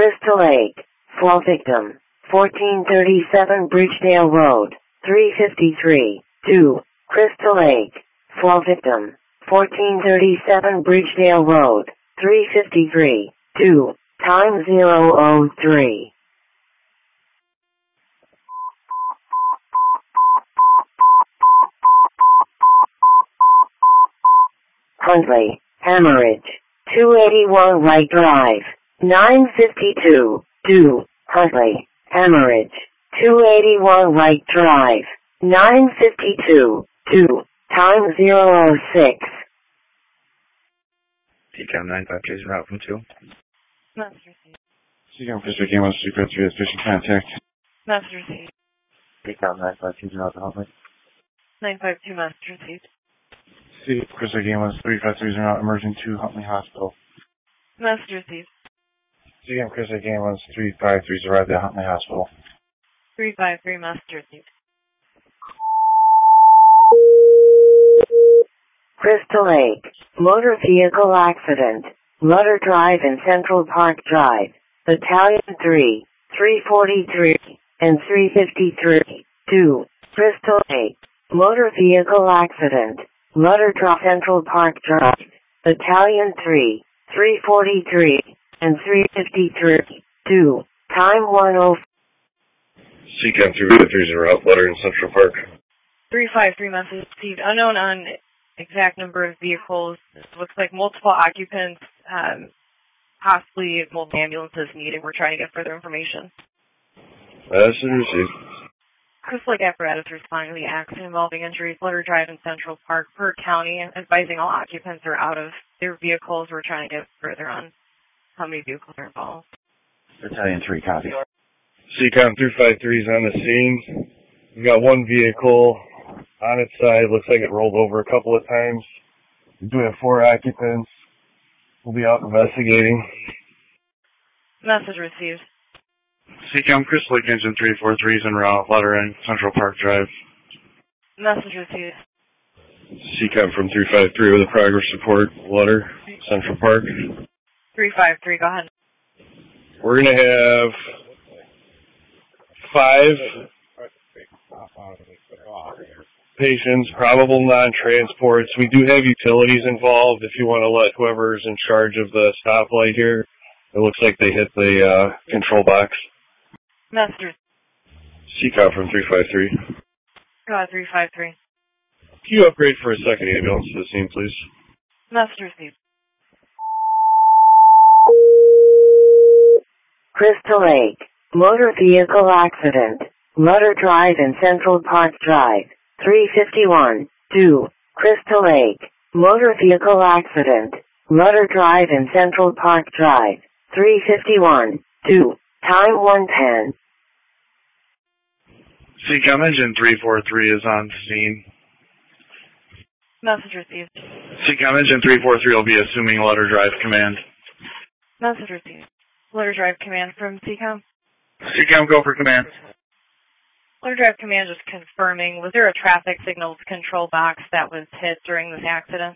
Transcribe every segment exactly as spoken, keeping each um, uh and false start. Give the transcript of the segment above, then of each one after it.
Crystal Lake. Fall victim. fourteen thirty-seven Bridgedale Road. three fifty-three. two. Crystal Lake. Fall victim. fourteen thirty-seven Bridgedale Road. three fifty-three. two. Time zero oh three. Huntley. Hemorrhage. two eighty-one Wright Drive. nine fifty-two. two. Huntley. Hemorrhage. two eighty-one Wright Drive. nine fifty-two. two. Time zero oh six. T C A M nine five two zero out from two. Message received. C C A M Crystal Lake ambulance three five three has patient contact. Message received. T C A M nine five two zero out to Huntley. nine five two message received. C Crystal Lake ambulance three five three zero out emerging to Huntley Hospital. Message received. C C A M Crystal Lake ambulance three five three zero at the Huntley Hospital. three five three message received. Crystal Lake. Motor vehicle accident. Lutter Drive and Central Park Drive. Battalion three, three forty-three, and three fifty-three. two. Crystal Lake. Motor vehicle accident. Lutter Drive, Central Park Drive. Battalion three, three forty-three, and three fifty-three. two. Time one oh. C C A M three five three zero out Lutter in Central Park. three five three message received. Unknown on exact number of vehicles. It looks like multiple occupants, um, possibly multiple ambulances needed. We're trying to get further information. Message received. Crystal Lake apparatus responding to the accident involving injuries, Lutter Drive in Central Park, per county, advising all occupants are out of their vehicles. We're trying to get further on how many vehicles are involved. Battalion three, copy. C C A M three five three is on the scene. We've got one vehicle on its side. Looks like it rolled over a couple of times. We do have four occupants. We'll be out investigating. Message received. C C A M Crystal Lake engine three four three is en route. Lutter and Central Park Drive. Message received. C C A M from three five three with a progress report. Lutter, Central Park. three five three, go ahead. We're going to have five patients, probable non-transports. We do have utilities involved if you want to let whoever's in charge of the stoplight here. It looks like they hit the uh, control box. Message. C C A M from three five three. Go ahead, three five three. Can you upgrade for a second ambulance to the scene, please? Message received. Crystal Lake. Motor vehicle accident. Lutter Drive and Central Park Drive. three fifty-one. two. Crystal Lake. Motor vehicle accident. Lutter Drive and Central Park Drive. three fifty-one. two. Time one ten. C C A M engine three four three is on scene. Message received. C C A M engine three four three will be assuming Lutter Drive command. Message received. Lutter Drive command from C C A M. C C A M, go for command. Lutter Drive command just confirming, was there a traffic signals control box that was hit during this accident?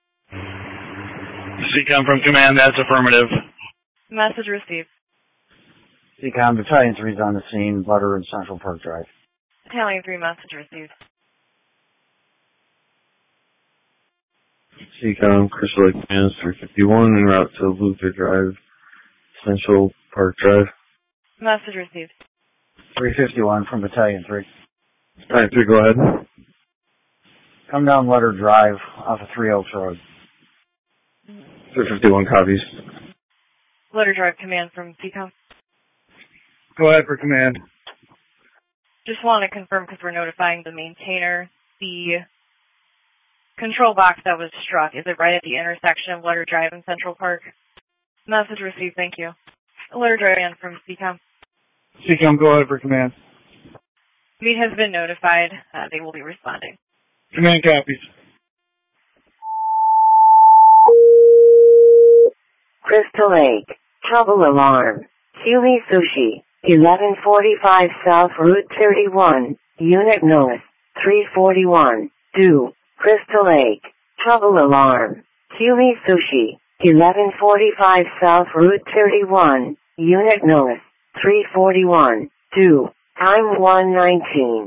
C C A M from command, that's affirmative. Message received. C C A M Battalion three is on the scene, Lutter and Central Park Drive. Battalion three message received. C C A M Crystal Lake command three fifty-one en route to Luther Drive, Central Park Drive. Message received. three fifty-one from Battalion three. Battalion three, go ahead. Come down Lutter Drive off of Three Oaks Road. three fifty-one copies. Lutter Drive command from C C A M. Go ahead for command. Just want to confirm because we're notifying the maintainer, the control box that was struck, is it right at the intersection of Lutter Drive and Central Park? Message received, thank you. Lutter Drive command from C C A M. C C A M, go ahead for command. Meet has been notified. Uh, they will be responding. Command copies. Crystal Lake. Trouble alarm. Huey Sushi. eleven forty-five South Route thirty-one. Unit North. three forty-one. two. Crystal Lake. Trouble alarm. Huey Sushi. eleven forty-five South Route thirty-one. Unit North, three forty-one, two, time one nineteen.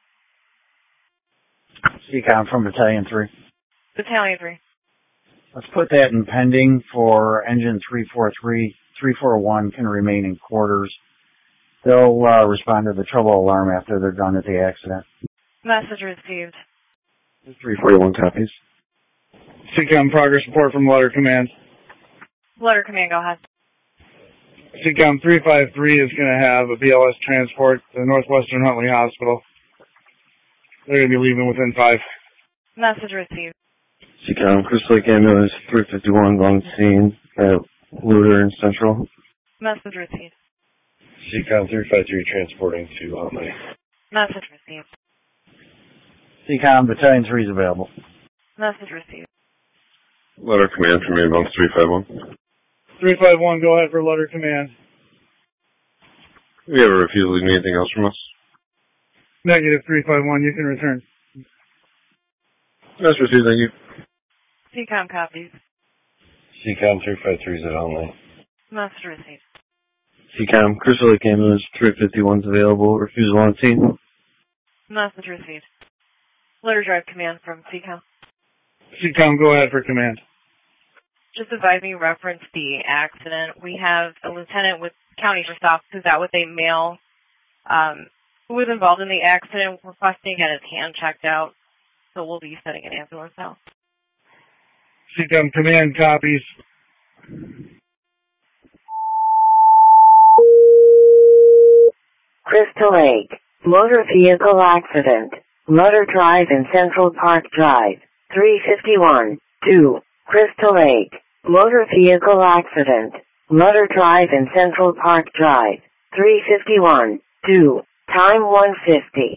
C COM from Battalion three. Battalion three. Let's put that in pending for engine three forty-three. three forty-one can remain in quarters. They'll uh, respond to the trouble alarm after they're done at the accident. Message received. three forty-one copies. C COM progress report from Letter Command. Letter Command, go ahead. C COM three five three is going to have a B L S transport to Northwestern Huntley Hospital. They're going to be leaving within five. Message received. C COM Crystal Lake Ambulance three fifty-one on scene at Luder and Central. Message received. C COM three five three transporting to Huntley. Message received. C COM Battalion three is available. Message received. Letter Command from Ambulance three five one. three five one, go ahead for Letter Command. We have a refusal. Need anything else from us? Negative three five one, you can return. That's received, thank you. C COM copies. C COM three five three is at Huntley. Message received. C COM Crystal Lake Ambulance three fifty-one is available. Refusal on scene. Message received. Letter Drive Command from C COM. C COM, go ahead for command. Just advise me reference the accident. We have a lieutenant with County Sheriff's Office who's out with a male um, who was involved in the accident, requesting to get his hand checked out. So we'll be sending an ambulance out. C COM command copies. Crystal Lake, motor vehicle accident, Lutter Drive and Central Park Drive, three fifty-one, two, Crystal Lake, motor vehicle accident, Lutter Drive and Central Park Drive, three fifty-one, two, time one fifty.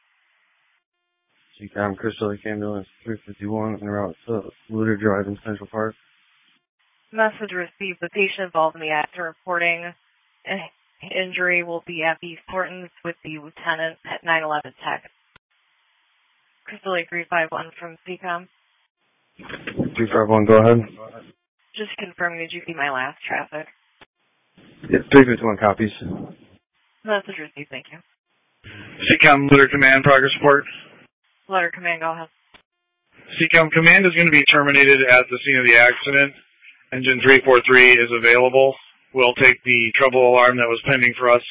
C COM Crystal Lake Ambulance three fifty-one en route to Luder Drive in Central Park. Message received. The patient involved in the accident reporting an injury will be at the Thorntons with the lieutenant at nine eleven Tech. Crystal Lake three five one from C COM. three five one, go ahead. Just confirming, did you see my last traffic? Yeah, three fifty-one copies. Message received, thank you. C COM Letter Command progress report. Letter Command, go ahead. C COM command is going to be terminated at the scene of the accident. Engine three forty-three is available. We'll take the trouble alarm that was pending for us.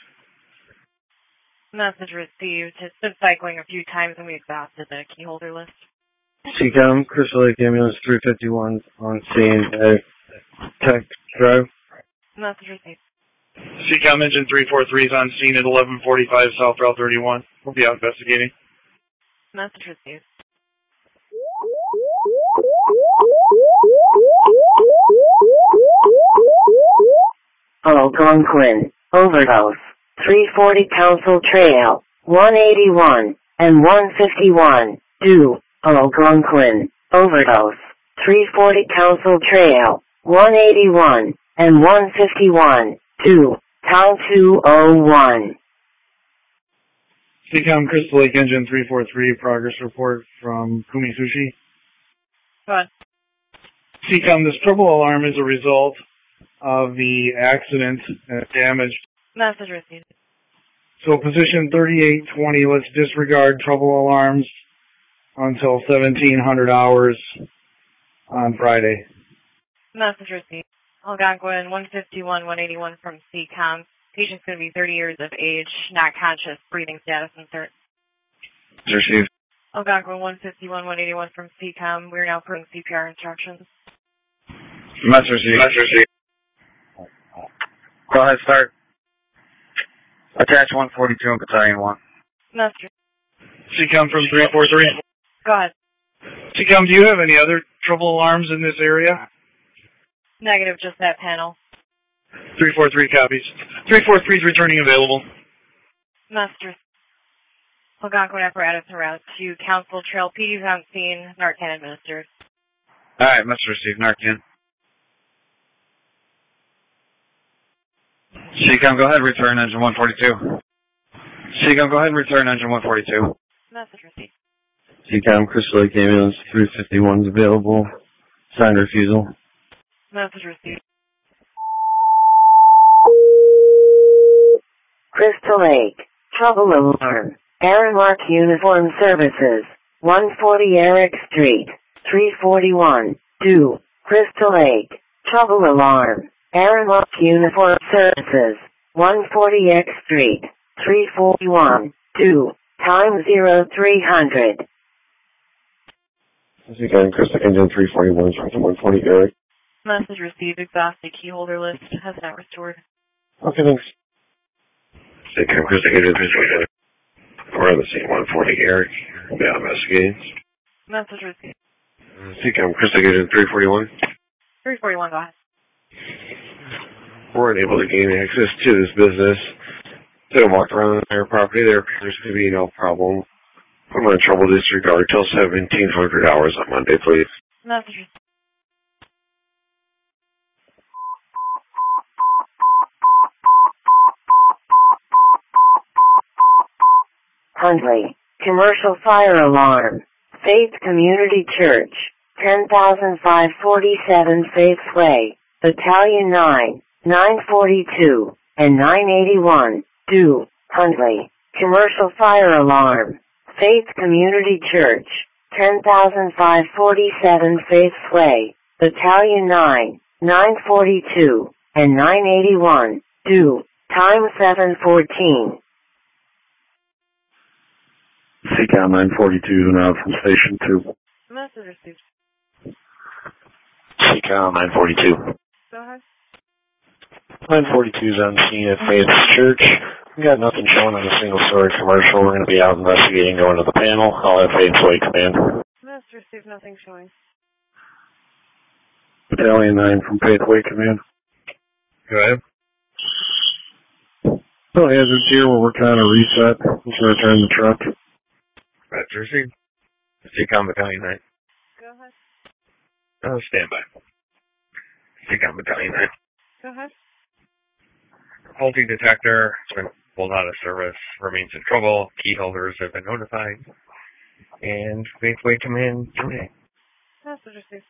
Message received. It's been cycling a few times and we exhausted the key holder list. C COM Crystal Lake Ambulance three fifty-one on scene at Tech Drive. Message received. C COM engine three forty-three is on scene at eleven forty-five South Route thirty-one. We'll be out investigating. Message received. Algonquin, overdose, three forty Council Trail, one eighty-one, and one fifty-one, two, Algonquin, overdose, three forty Council Trail, one eighty-one, and one fifty-one, two, town two oh one. C COM Crystal Lake engine three forty-three progress report from Kumi Sushi. Go ahead. C COM, this trouble alarm is a result of the accident and damage. Message received. So position thirty-eight twenty, let's disregard trouble alarms until seventeen hundred hours on Friday. Message received. Algonquin one fifty-one, one eighty-one from C COM. Patient's going to be thirty years of age, not conscious, breathing status insert. Received. Algonquin one fifty-one, one eighty-one from C COM. We're now putting C P R instructions. Message received. Message received. Go ahead, start. Attach one forty-two in Battalion one. Message. C COM from three forty-three. Go ahead. C COM, do you have any other trouble alarms in this area? Negative, just that panel. three forty-three copies. three forty-three is returning available. Message. Algonquin apparatus en route to Council Trail. P D's on scene. Narcan administered. Alright, message received. Narcan. C COM, go ahead, return engine one forty-two. C COM, go ahead, return engine one forty-two. Message received. C COM, Crystal Lake Ambulance three fifty-one is available. Signed refusal. Message received. Crystal Lake, trouble alarm. Aramark Uniform Services, one forty Eric Street, three forty-one, two, Crystal Lake, trouble alarm. Aramark Uniform Services, one forty X Street, three forty-one, two, time zero three hundred. This is again, Crystal Engine three forty-one, one forty Eric. Message received. Exhausted key holder list has not restored. Okay, thanks. Again, Crystal Engine three forty-one. We're on the scene, one forty Eric. Yeah, investigating. Message received. Seacom, Crystal Engine three forty-one. three forty-one, go ahead. We're unable to gain access to this business. They walked around their property. There appears to be no problem. We're in trouble. Disregard till seventeen hundred hours on Monday, please. Message received. Hundley, commercial fire alarm. Faith Community Church, ten thousand five hundred forty-seven Faith Way, Battalion nine, nine forty-two, and nine eighty-one, do, Hundley, commercial fire alarm. Faith Community Church, ten thousand five hundred forty-seven Faith Way, Battalion nine, nine forty-two, and nine eighty-one, do, time seven fourteen. Seacom nine forty-two, now from Station two. Message received. Seacom nine forty-two. Go ahead. nine forty-two is on scene at Faith Church. We got nothing showing on a single-story commercial. We're going to be out investigating, going to the panel. I'll have Faith Way command. Message received. Nothing showing. Battalion nine from Faith Way command. Go ahead. No hazards here. We're working on a reset. Let's return the truck. Roger, received. Seacom Battalion nine. Go ahead. Oh, stand by. Seacom Battalion nine. Go ahead. Faulty detector has been pulled out of service. Remains in trouble. Key holders have been notified. And Faithway command terminate. Message received.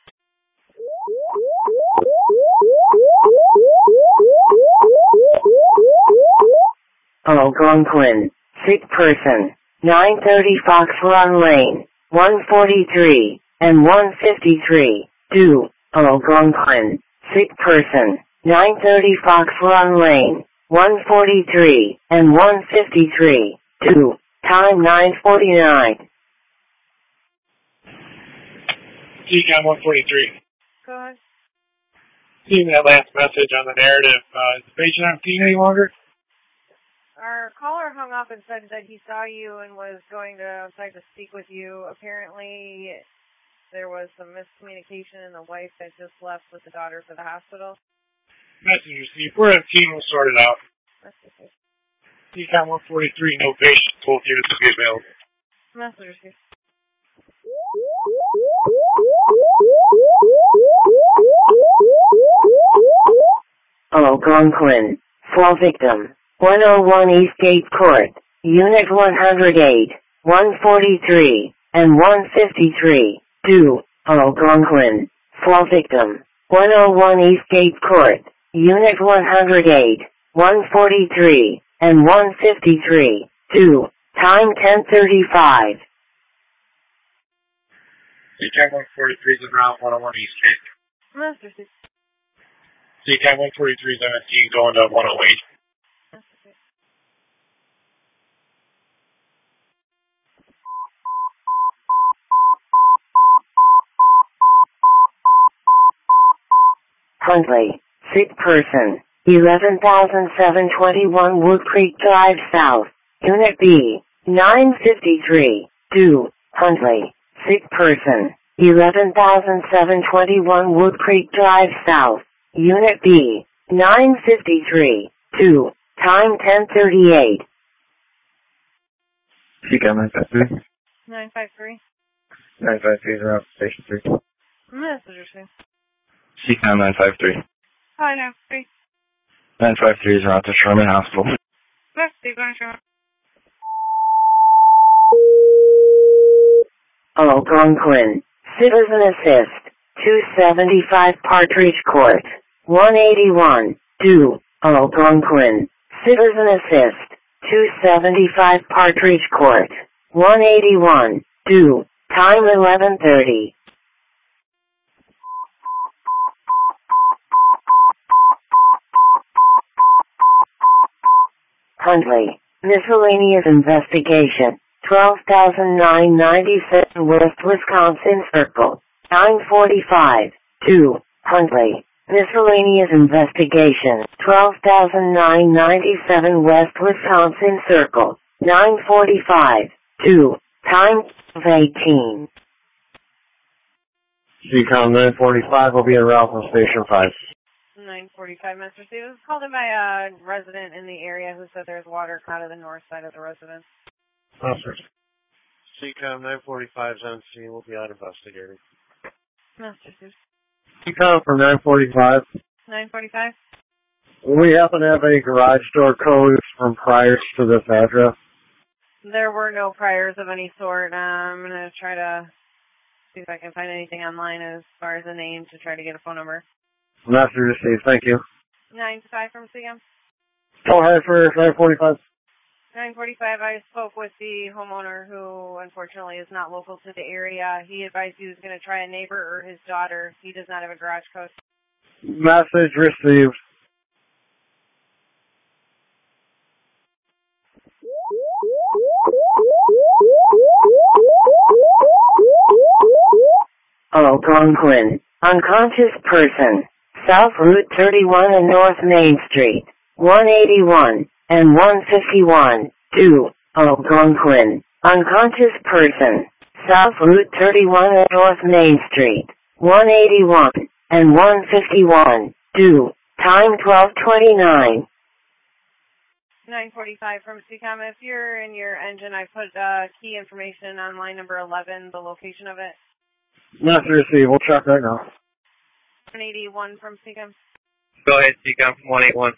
Algonquin, sick person, nine thirty Fox Run Lane, one forty-three, and one fifty-three, do, Algonquin, sick person, nine thirty Fox Run Lane, one forty-three, and one fifty-three, do, time nine forty-nine. Seacom one forty-three. Go ahead. Seeing that last message on the narrative, uh, is the patient on scene any longer? Our caller hung up and said that he saw you and was going to outside to speak with you. Apparently, there was some miscommunication, and the wife had just left with the daughter for the hospital. Message received. We're on scene. We'll sort it out. Seacom one forty-three, no patient. Told you to be available. Message received. Algonquin, fall victim, one oh one Eastgate Court, Unit one hundred eight, one forty-three, and one fifty-three, do, Algonquin, fall victim, one oh one Eastgate Court, Unit one hundred eight, one forty-three, and one fifty-three, do, time ten thirty-five. Seacom one forty-three is around one oh one Eastgate. Message received. Seacom one forty-three is on a scene going to one oh eight. Hundley, sick person, eleven thousand seven hundred twenty-one Wood Creek Drive South, Unit B, nine fifty-three, do, Hundley, sick person, eleven thousand seven hundred twenty-one Wood Creek Drive South, Unit B, nine fifty-three, do, time ten thirty-eight. Seacom nine five three. nine five three. nine five three is around Station three. Message received. Seacom nine five three. Hi, nine five three. nine five three is around to Sherman Hospital. Message received. Algonquin, Citizen Assist, two seventy-five Partridge Court, one eighty-one, do, Algonquin, Citizen Assist, two seventy-five Partridge Court, one eighty-one, due, time eleven thirty. Huntley, miscellaneous investigation, twelve thousand nine hundred ninety-seven West Wisconsin Circle, nine forty-five, two, Huntley, miscellaneous investigation, twelve thousand nine hundred ninety-seven West Wisconsin Circle, nine forty-five, two, time twelve eighteen. C COM nine forty-five will be en route from Station five. nine forty-five, Mister Stevens. Called in by a resident in the area who said there's water out of the north side of the residence. Officer. C COM nine forty-five is on scene. We'll be out investigating. Mister Stevens. C COM from nine forty-five. nine forty-five? We happen to have any garage door codes from priors to this address. There were no priors of any sort. Um, I'm going to try to see if I can find anything online as far as a name to try to get a phone number. Master received. Thank you. nine five from C M. Call high for nine forty-five. nine forty-five, I spoke with the homeowner who unfortunately is not local to the area. He advised he was going to try a neighbor or his daughter. He does not have a garage code. Message received. Algonquin, unconscious person, South Route thirty-one and North Main Street, one eighty-one and one fifty-one, two, Algonquin, unconscious person, South Route thirty-one and North Main Street, one eighty-one and one fifty-one, two, time twelve twenty-nine. nine forty-five from C COM. If you're in your engine, I put uh, key information on line number eleven, the location of it. Master received. We'll check right now. one eighty-one from C COM. Go ahead, C COM from one eighty-one.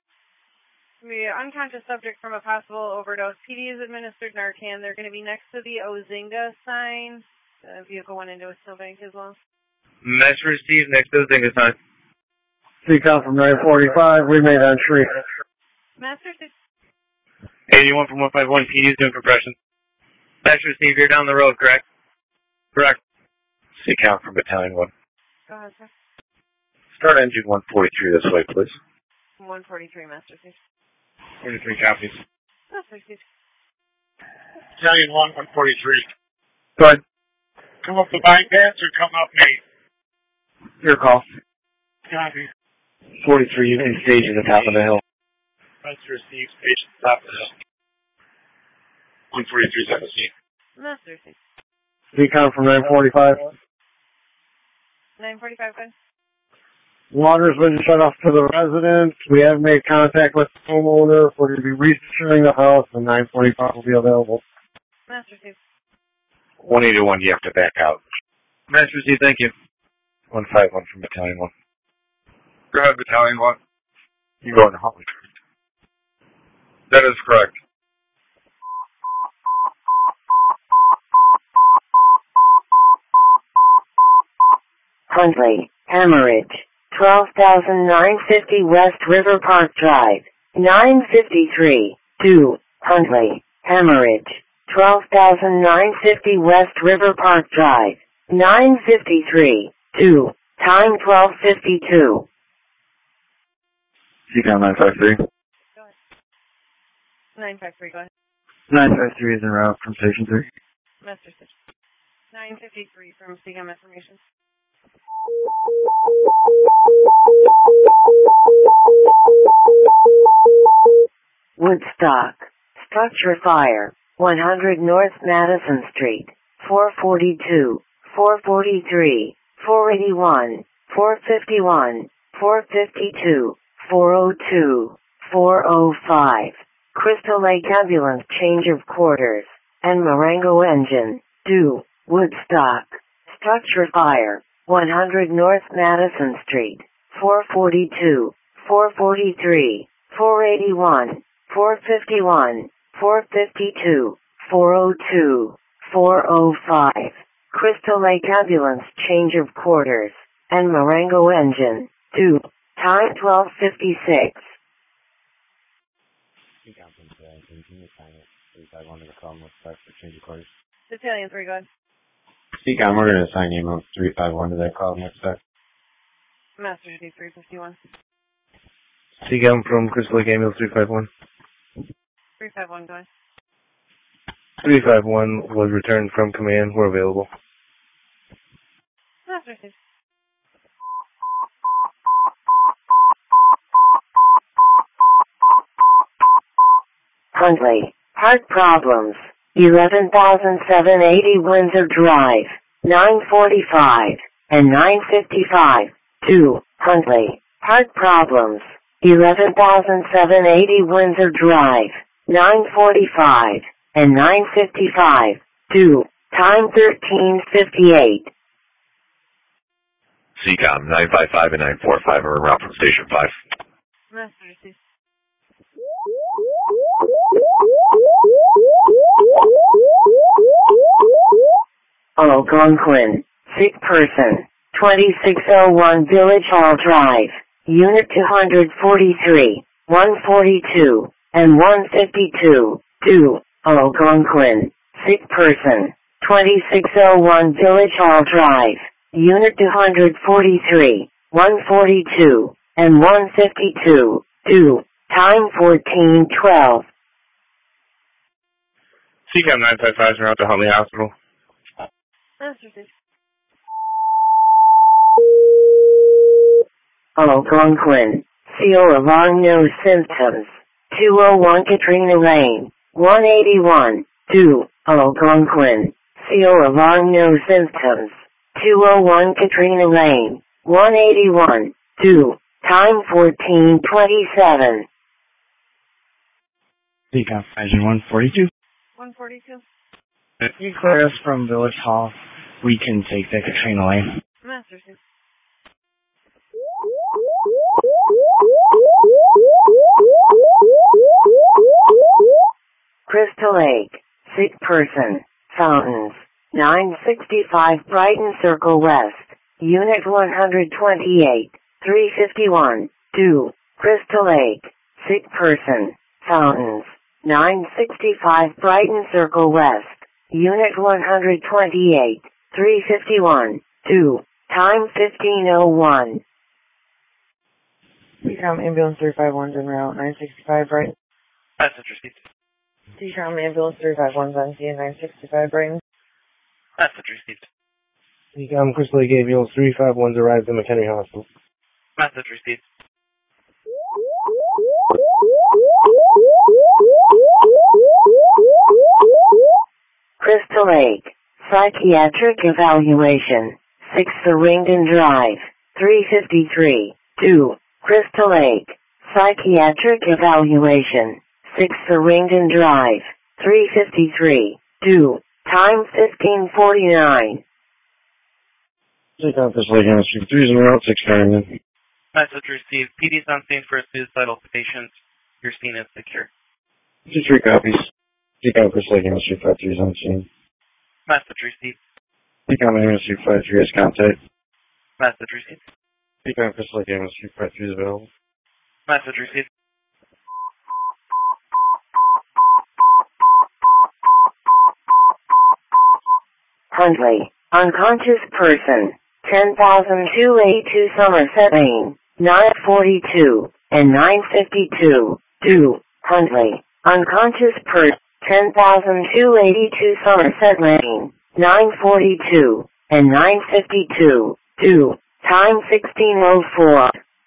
The unconscious subject from a possible overdose. P D has administered Narcan. They're going to be next to the Ozinga sign. The vehicle went into a snowbank as well. Message received next to the Zinga sign. C COM from nine forty-five. We made entry. Master six. eighty-one from one fifty-one. P D is doing compression. Message received. You're down the road, correct? Correct. C COM from Battalion one. Go ahead, sir. Start engine one forty-three this way, please. one forty-three, Master six. forty-three copies. Master six. Battalion one, one forty-three. Go ahead. Come up the bypass or come up me? Your call. Copy. forty-three, you can stage at the top of the hill. Master received station top of the hill. one forty-three, seventeen. Master six. C COM from nine forty-five. nine forty-five, good. Water's been shut off to the residents. We have made contact with the homeowner. We're going to be resecuring the house, and nine forty-five will be available. Master six. one eighty-one, you have to back out. Master C, thank you. one fifty-one from Battalion one. Go ahead, Battalion one. You're going to Huntley. That is correct. Huntley, hemorrhage, twelve thousand nine hundred fifty West River Park Drive, nine fifty-three, two, Huntley, hemorrhage, twelve thousand nine hundred fifty West River Park Drive, nine fifty-three, two, time twelve fifty-two. C COM nine five three. Go ahead. nine five three, go ahead. nine five three is en route from Station three. Master six. nine fifty-three from C COM information. Woodstock, structure fire, one hundred North Madison Street, four forty-two, four forty-three, four eighty-one, four fifty-one, four fifty-two, four oh two, four oh five, Crystal Lake Ambulance change of quarters, and Marengo engine, due, Woodstock, structure fire, one hundred North Madison Street, four forty-two, four forty-three, four eighty-one, four fifty-one, four fifty-two, four oh two, four oh five, Crystal Lake Ambulance change of quarters, and Marengo engine, due, time twelve fifty-six. five one to the call and expect for change of course. Battalion three, go ahead. C COM, we're going to assign ambulance three five one to that call and expect. Master D three fifty-one. C COM from Crystal Lake Ambulance three five one. three five one, go ahead. three five one was returned from command. We're available. Master D. Huntley, heart problems. eleven thousand seven hundred eighty Windsor Drive, nine forty-five and nine fifty-five. two. Huntley, heart problems. eleven thousand seven hundred eighty Windsor Drive, nine forty-five and nine fifty-five. two. Time thirteen fifty-eight. C COM nine five five and nine four five are en route from Station five. Master D. Algonquin, sick person, twenty-six oh one Village Hall Drive, Unit two forty-three, one forty-two, and one fifty-two. two. Algonquin, sick person, twenty-six oh one Village Hall Drive, Unit two forty-three, one forty-two, and one fifty-two. two. Time fourteen twelve. C COM nine five five is en route to Huntley Hospital. Master D. Algonquin, feel alarm, no symptoms. two oh one Katrina Lane, one eighty-one. two. Algonquin, feel alarm, no symptoms. two oh one Katrina Lane, one eighty-one. two. Time fourteen twenty-seven. C COM Engine one forty-two. one forty-two. If you clear us from Village Hall, we can take the Katrina Lane. Master D. Crystal Lake, sick person, Fountains, nine sixty-five Brighton Circle West, Unit one twenty-eight, three fifty-one. two. Crystal Lake, sick person, Fountains, nine sixty-five Brighton Circle West, Unit one twenty-eight, three fifty-one. two. Time fifteen oh one. C COM Ambulance three five one's en route, nine sixty-five Brighton. Message received. C COM Ambulance three five one's on scene, nine sixty-five Brighton. Message received. C COM Crystal Lake Ambulance three five one's arrived at McHenry Hospital. Message received. Crystal Lake, psychiatric evaluation, six Thurington Drive, three fifty-three. two. Crystal Lake, psychiatric evaluation, six Thurington Drive, three fifty-three. two. Time fifteen forty-nine. C COM Crystal Lake Ambulance three is en route, six Thurington. Message received. P D's on scene for a suicidal patient. Your scene is secure. Two three copies. C COM Crystal Lake Ambulance three five three is on scene. Message received. C COM Ambulance three five three has contact. Message received. C COM Crystal Lake Ambulance three five three is available. Message received. Huntley, unconscious person, ten thousand two hundred eighty-two Somerset Lane, nine forty-two and nine fifty-two. two. Huntley, unconscious person, ten thousand two hundred eighty-two Somerset Lane, nine forty-two and nine fifty-two. two. Time sixteen oh four.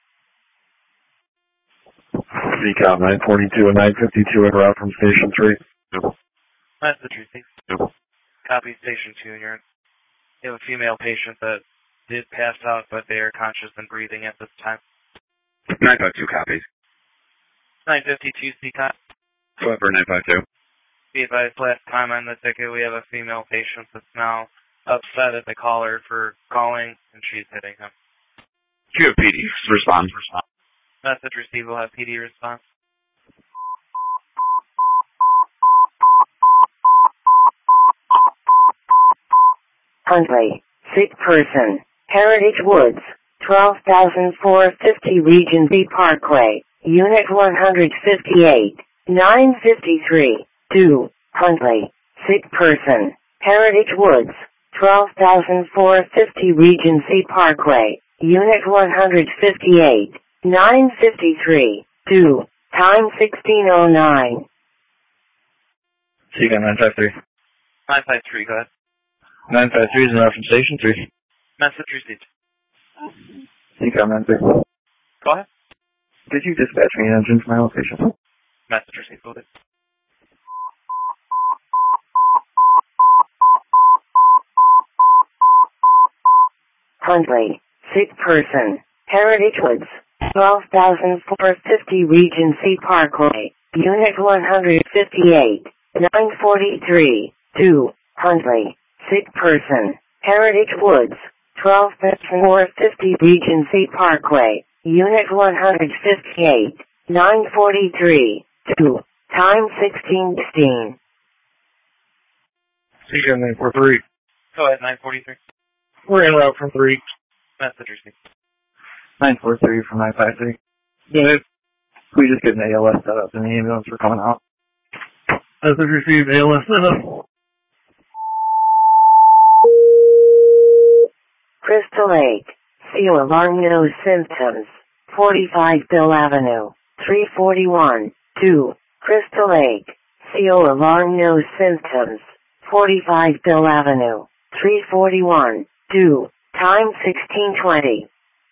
C COM nine forty-two and nine fifty-two en route from Station three. Message received. Copy Station two. You're, you have a female patient that did pass out, but they are conscious and breathing at this time. nine five two copies. nine fifty-two C COM. However, nine five two. Be advised, last time on the ticket, we have a female patient that's now upset at the caller for calling, and she's hitting him. Q P D. Respond. Respond. Message received. We'll have P D response. Huntley, sick person, Heritage Woods, twelve thousand four hundred fifty Region B Parkway, Unit one fifty-eight, nine fifty-three. two. Huntley. Sick person. Heritage Woods. twelve thousand four hundred fifty Regency Parkway. Unit one hundred fifty-eight. nine fifty-three. two. Time sixteen oh nine. C COM nine five three. nine five three, go ahead. nine five three is in from Station three. Message received. C COM nine three. Go ahead. Did you dispatch me an engine to my location? Message received. Go ahead. Huntley. Sick person. Heritage Woods. twelve thousand four hundred fifty Regency Parkway. Unit one hundred fifty-eight. nine forty-three. two. Huntley. Sick person. Heritage Woods. twelve thousand four hundred fifty Regency Parkway. Unit one hundred fifty-eight. nine forty-three. two. Time sixteen sixteen. C COM nine four three. Go ahead, nine forty-three. We're en route from three. Message received. nine four three from nine five three. Unit. We just get an A L S set up in the ambulance. We're coming out. Message received. A L S set up. Crystal Lake. C O alarm no symptoms. forty-five Bill Avenue. three forty-one. two. Crystal Lake. C O alarm no symptoms. forty-five Bill Avenue. three forty-one. two. Time sixteen twenty.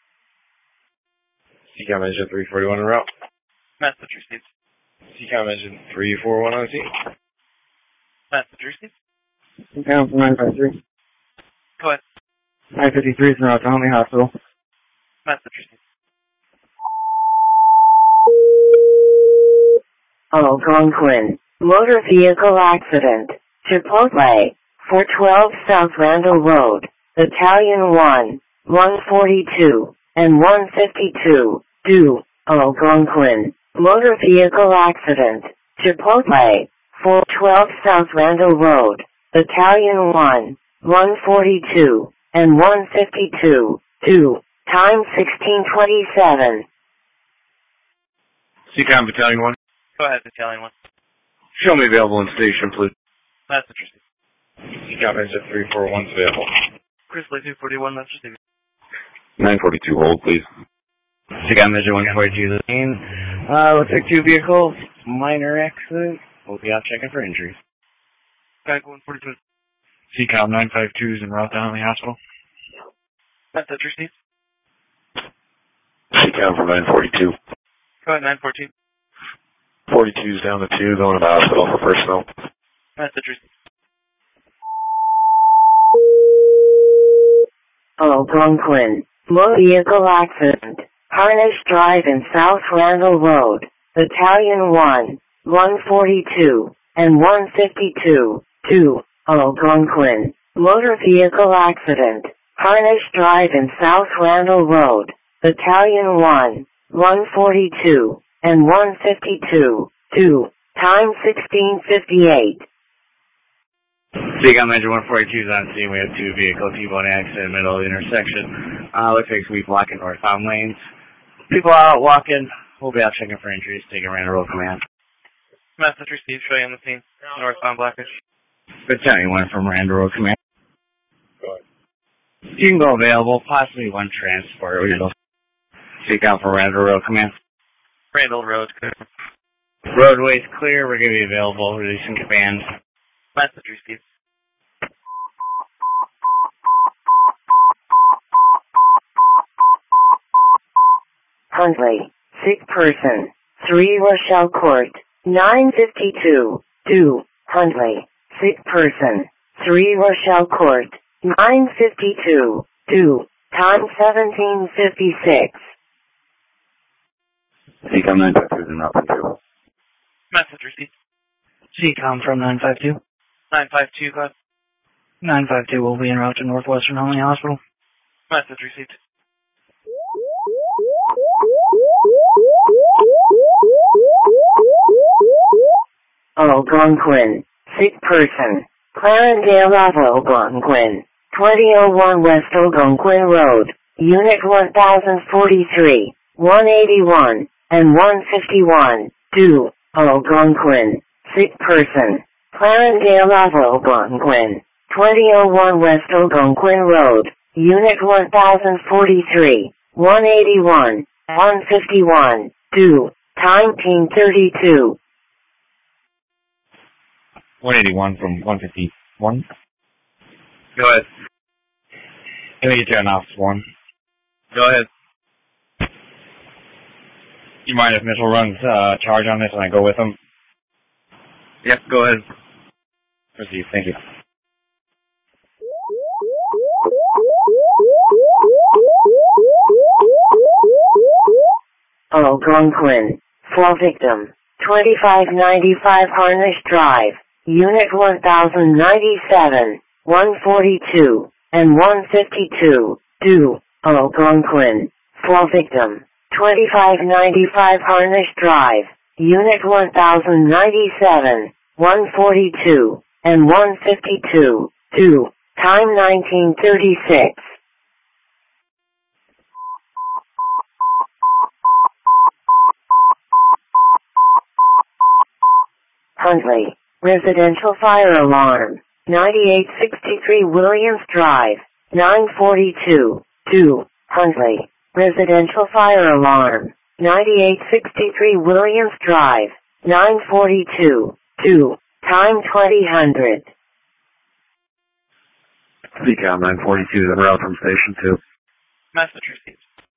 C COM engine three forty-one en route. Message received. C COM engine three forty-one on scene. Message received. C COM from nine five three. Go ahead. nine fifty-three is in route to Huntley Hospital. Message received. Algonquin. Motor vehicle accident. Chipotle. four twelve South Randall Road. Battalion one. one forty-two. And one fifty-two. two. Algonquin. Motor vehicle accident. Chipotle. four twelve South Randall Road. Battalion one. one forty-two. And one fifty-two. two. Time sixteen twenty-seven. C COM Battalion one. Go ahead, Battalion one. Show me available in station, please. Message received. C COM engine three forty-one is available. Crystal Lake two forty-one, message received. nine forty-two, hold, please. C COM engine one forty-two lane. Uh, looks like two vehicles. Minor accident. We'll be out checking for injuries. Back one forty-two. C COM nine five two is en route to Huntley Hospital. Message received. C COM from nine forty-two. Go ahead, nine fourteen. forty-two is down to two, going to the hospital for personnel. Message received. Algonquin. Motor vehicle accident. Harnish Drive and South Randall Road. Battalion one. one forty-two. And one fifty-two. two. Algonquin. Motor vehicle accident. Harnish Drive and South Randall Road. Battalion one. one forty-two. And one fifty-two. two. Time sixteen fifty-eight. C COM engine one forty-two is on scene. We have two vehicles, T-bone accident, middle of the intersection. Uh, looks like we blocking northbound lanes. People out walking. We'll be out checking for injuries, taking Randall Road Command. Message received, show you on the scene. Northbound Blackish. Battalion one from Randall Road Command. Go ahead. You can go available, possibly one transport. We go. C COM for Randall Road Command. Randall Road, clear. Roadway's clear. We're going to be available. Releasing command. Message received. Huntley. Sick person. three Rochelle Court. nine fifty-two. two. Huntley. Sick person. three Rochelle Court. nine fifty-two. two. Time seventeen fifty-six. C COM nine five two is in route two. Message received. C COM from nine five two. nine five two, go ahead. nine five two will be en route to Northwestern Huntley Hospital. Message received. Algonquin. Sick person. Clarendale Ave, Algonquin. twenty oh one West Algonquin Road. Unit one thousand forty-three. one eighty-one. And one fifty-one. two. Algonquin. Sick person. Clarendale of Algonquin, twenty oh one West Algonquin Road, Unit one thousand forty-three, one eighty-one, one fifty-one, two, time team thirty-two. one eighty-one from one fifty-one. Go ahead. Let me get you an office one. Go ahead. You mind if Mitchell runs uh, charge on this and I go with him? Yep, go ahead. Proceed, thank you. Algonquin, fall victim, twenty-five ninety-five Harnish Drive, Unit one thousand ninety-seven, one forty-two, and one fifty-two, two, Algonquin, fall victim, twenty-five ninety-five Harnish Drive, Unit one thousand ninety-seven, one forty-two, and one fifty-two, two, time nineteen thirty-six. Huntley, residential fire alarm, ninety-eight sixty-three Williams Drive, nine forty-two, two, Huntley, residential fire alarm, ninety-eight sixty-three Williams Drive, nine forty-two, two, time twenty hundred. C COM nine forty-two is en route from Station two. Message received.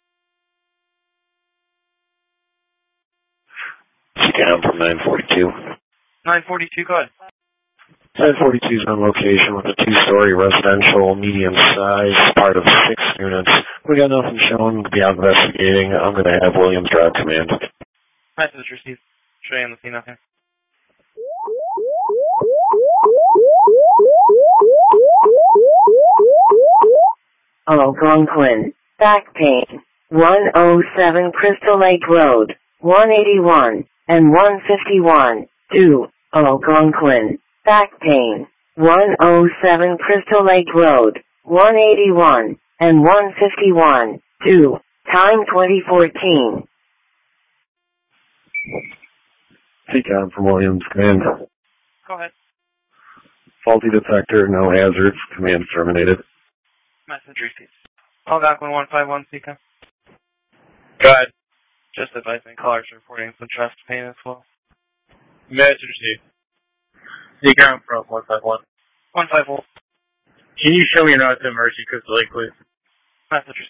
C COM from nine forty-two. nine forty-two, go ahead. nine forty-two is on location with a two-story residential, medium-size, part of six units. We got nothing shown to be out investigating. I'm going to have Williams Drive command. Message received. Show you on the scene, okay? Algonquin, back pain, one oh seven Crystal Lake Road, one eighty-one, and one fifty-one, two, Algonquin, back pain, one oh seven Crystal Lake Road, one eighty-one, and one fifty-one, two, time twenty fourteen. C COM from Williams, command. Go ahead. Faulty detector, no hazards, command terminated. Message received. Algonquin one five one, C COM. Go ahead. Just advising callers reporting some chest pain as well. Message received. C COM from one five one. one five one. Can you show me an route to Mercy Crystal Lake, please? Message received.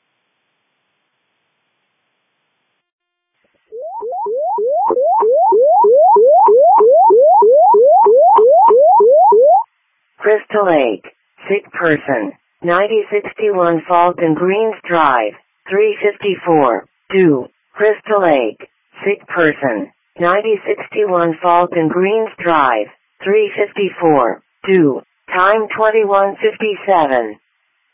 Crystal Lake, sick person, ninety sixty-one Fulton Greens Drive, three fifty-four, two, Crystal Lake, sick person, ninety sixty-one Fulton Greens Drive, three fifty-four, two, time twenty-one fifty-seven.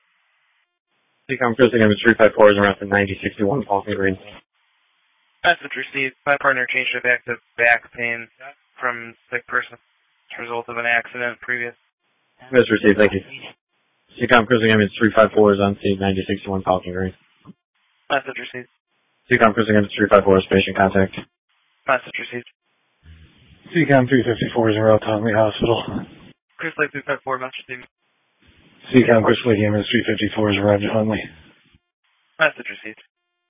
C COM Crystal Lake three five four is around ninety sixty-one Fulton Greens. Message received. My partner changed it back to back pain from sick person as a result of an accident previous. Message received, thank you. C COM Crystal Lake three five four is on scene, ninety sixty-one Fulton Greens. Message received. C COM Crystal Lake three five four is patient contact. Message received. C COM three fifty-four is in route to Huntley Hospital. Crystal Lake three five four, message received. C COM Crystal Lake three fifty-four is arrived at Huntley. Message received.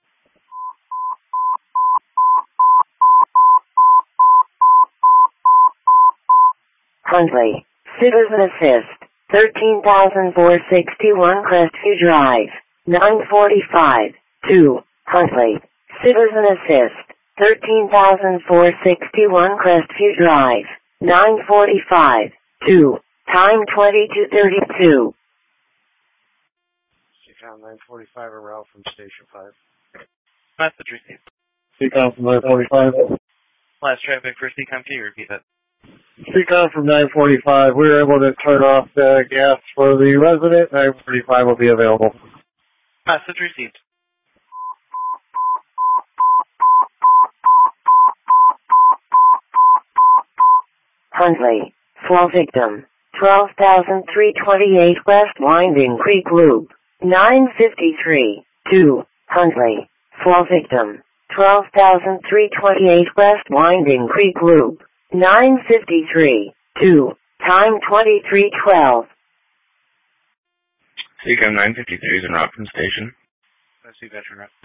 Huntley, Citizen Assist, thirteen thousand four hundred sixty-one Crestview Drive, nine forty-five, two, Huntley, Citizen Assist, thirteen thousand four hundred sixty-one Crestview Drive, nine forty-five, two, time twenty-two thirty-two. C COM nine forty-five en route from Station five. Message received. C COM from nine forty-five. Last traffic for C COM, can you repeat that? C COM from nine forty-five. We were able to turn off the gas for the resident. nine forty-five will be available. Message received. Huntley, fall victim, twelve thousand three hundred twenty-eight West Winding Creek Loop, nine fifty-three, two, Huntley, fall victim, twelve thousand three hundred twenty-eight West Winding Creek Loop, nine fifty-three, two. Time twenty-three twelve. C C O M nine fifty-three is en route from station. I see veteran rep.